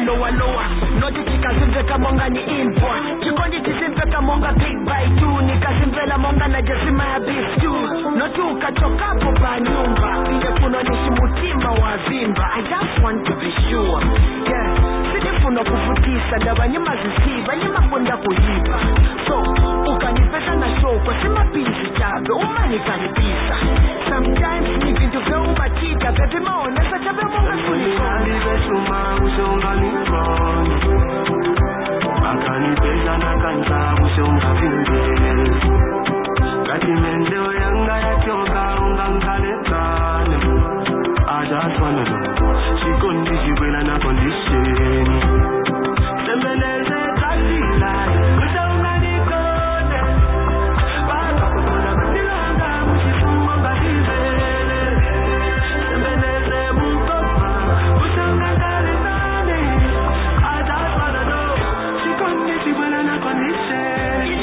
lower lower. Noti chikazimveka monga ni import. Chikondi chizimveka monga big by two. Nikazimvela monga na jasima ya beef too. Noti ukachokapo pa nyumba. Ile kunonishi mutima wa vimba. I just want to be sure. Yeah. Sidifuna kufutisa. Dawa nyuma zisiba. Nyuma kwenda kuhiba. So, ukanipesa na show. Kwa sima pinzi chabe. Umani kanipisa. Sometimes ni vindu vya umatita. Pepe maonesa chabe monga sunikona. Chuma usonga nikoni akanipeza na kanta usonga vinde kati mendeo yanga ya kyoka unga nkalekane. I just wanna know chikondi chikwela na kondisheni tembeleze katila usonga nikone baka kukola batilanga mushifungo mbahivele tembeleze mukoma usonga kalekane. I just wanna know chikondi chikwela na kondisheni.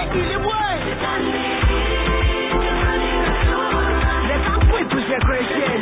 Let us quit push your question.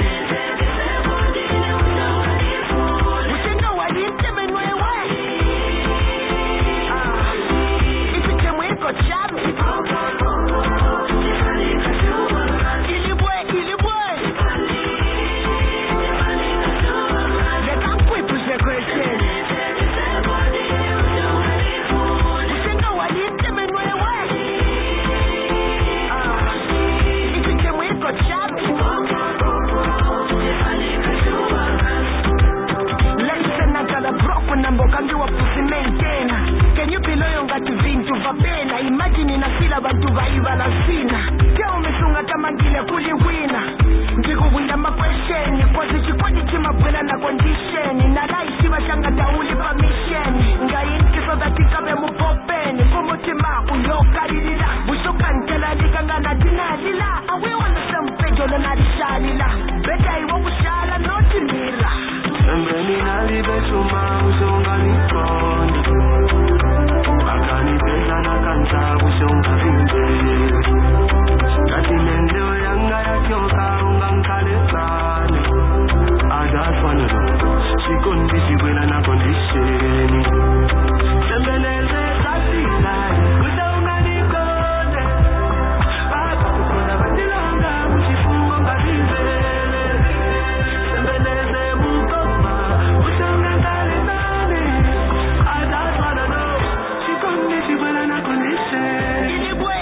Can you be loyal to vintu vapena? Imagine inasila bantu vaiva la sina. Kya umesunga tamangile kuliwina. Ndiku wina makwesheni. Kwa zichikwadi chimapwela na kondisheni. Na laisi washanga tauli permission. Ngainki so that ikabe mupopeni. Kumutima uyoka lilila. Bushoka nkela likanga na dinalila. Awe wana sempejo na narishalila. Beta iwa kushala noti mila. Mbeni nalibe chuma usonga nikoni akanipeza na kanta usonga vinde kati mendeo yanga ya kyoka unga nkalekane. I just wanna know chikondi chikwela na kondisheni tembeleze katila usonga nikone baka kukola batilanga mushifungo mbahivele tembeleze mukoma usonga kalekane. I just wanna know chikondi chikwela na kondisheni.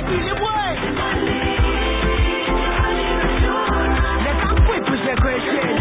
Let us quit push your question.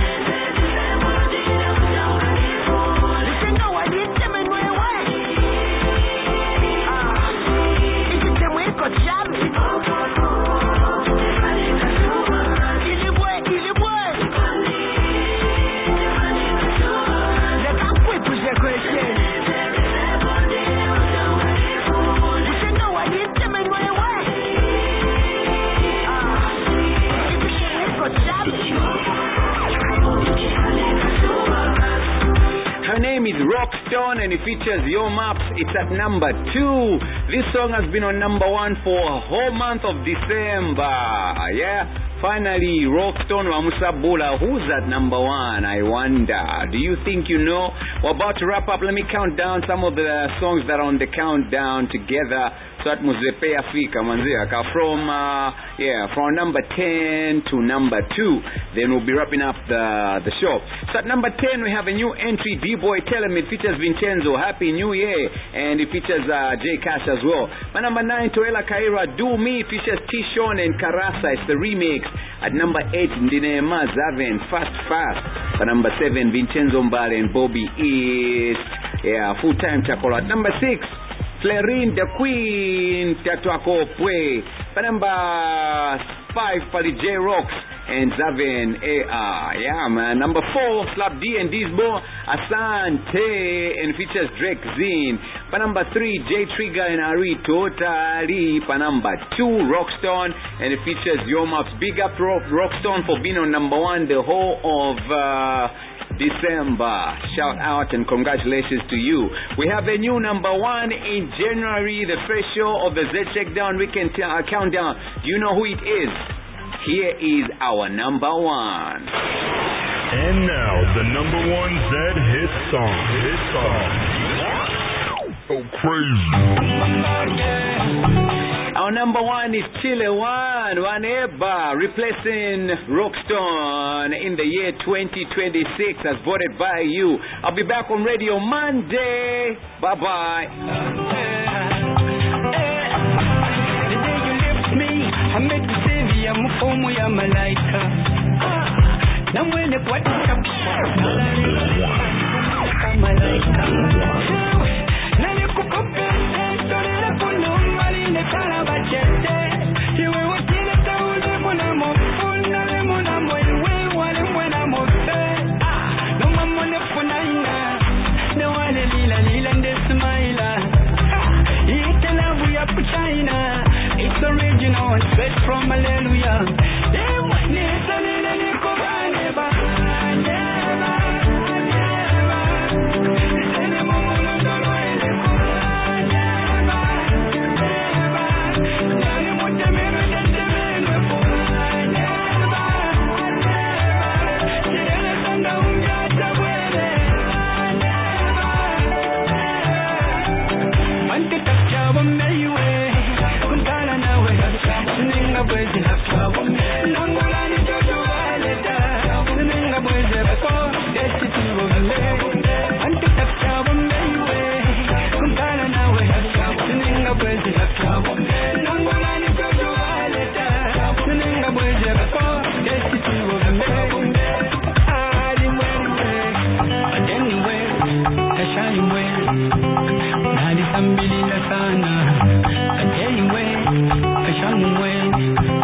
Her name is Rockstone and it features Yo Maps. It's at number 2. This song has been on number 1 for a whole month of December. Yeah, finally Rockstone wa Musabula. Who's at number 1? I wonder. Do you think you know? We're about to wrap up. Let me count down some of the songs that are on the countdown together. So that Muzepe Afrika Manziaka from number 10 to number 2. Then we'll be wrapping up the show. So at number 10 we have a new entry, D-Boy Tell Him. It features Vincenzo, Happy New Year, and it features J Cash as well. My number 9, Toela Kaira, Do Me, features T-Shon and Karasa. It's the remix. At number 8, Ndinema Zaven, Fast Fast. At number 7, Vincenzo Mbale and Bobby East. Yeah, Full Time Chakola. At number 6, Flerine the Queen, Tatuako Pwe. At number 5, Pali J Rocks and Zaven AR. Yeah, man. Number 4, Slap D and Disbo, Asante, and features Drake Zine. At number 3, J Trigger and Ari Totally. At number 2, Rockstone, and it features Yo Maps. Big up Rockstone for being on number 1 the whole of December. Shout out and congratulations to you. We have a new number 1 in January, the first show of the Z Checkdown Weekend Countdown. Do you know who it is? Here is our number 1. And now, the number one Z hit song. Oh, crazy. Our number one is Chile Waneba, replacing Rockstone in the year 2026 as voted by you. I'll be back on radio Monday. Bye-bye. The day you left me, I met the Savior, Mufomu ya Malaika. Na mwene kwa tikapu, Malaika. Nani kukopete, torera kununga, line karabachete. Iwe wakile taule muna mofuna, le muna mwewe, wale mwena mofe. Numa mwene funaina, ne wale lila nde smaila. Ite labu ya puchaina, it's original, straight from Hallelujah. Sana, a day away, a young way.